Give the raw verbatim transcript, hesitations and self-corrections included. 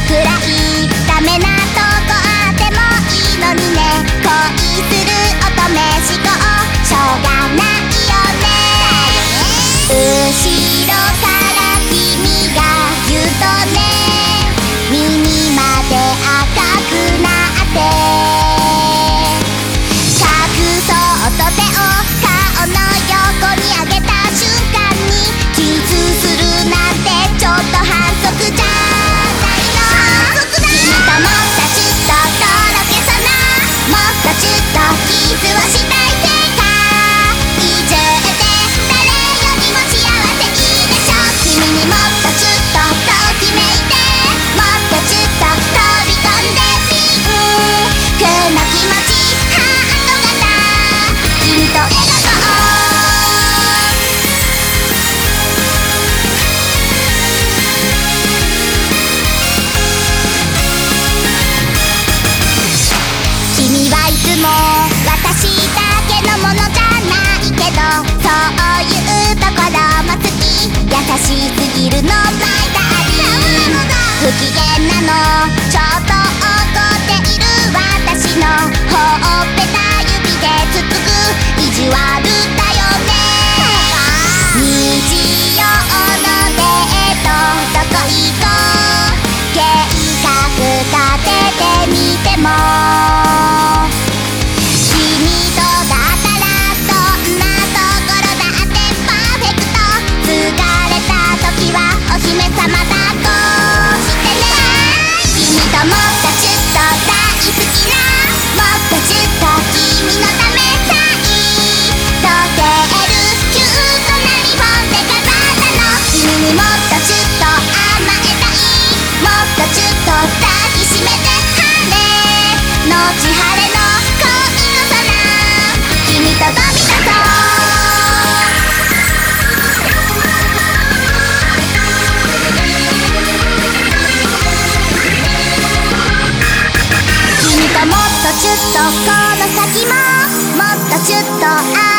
くらいダメなとこあってもいいのにね。恋する乙女思考しょうがないよね。後ろから君が言うとね、耳まで赤くなって隠そうと手を顔の横に上げた瞬間にキスするなんてちょっと反則じゃないの。君ともっとちょっととろけそうな、もっとちょっとキスをしたい世界中で誰よりも幸せいいでしょ。君にもっとちょっとときめいて、もっとちょっと飛び込んでピンクの気持ちハート型君と描こう。君はいつも私だけのものじゃないけど、そういうところも好き。優しすぎるの前だり不機嫌なのちょっと怒っている私のほっぺた指でつつく意地悪だよね。日曜のデートどこ行こう、計画立ててみても君とだったらどんなところだってパーフェクト。疲れた時はお姫様だとしてね。君ともっとちょっと大好きな、もっとちょっと君のためさえ溶けるキュートなリボンで飾ったの。君にもっとちょっと甘えたい、もっとちょっと抱きしめて晴れのち晴れの恋の空君と飛び出そう。君ともっとちょっとこの先ももっとちょっと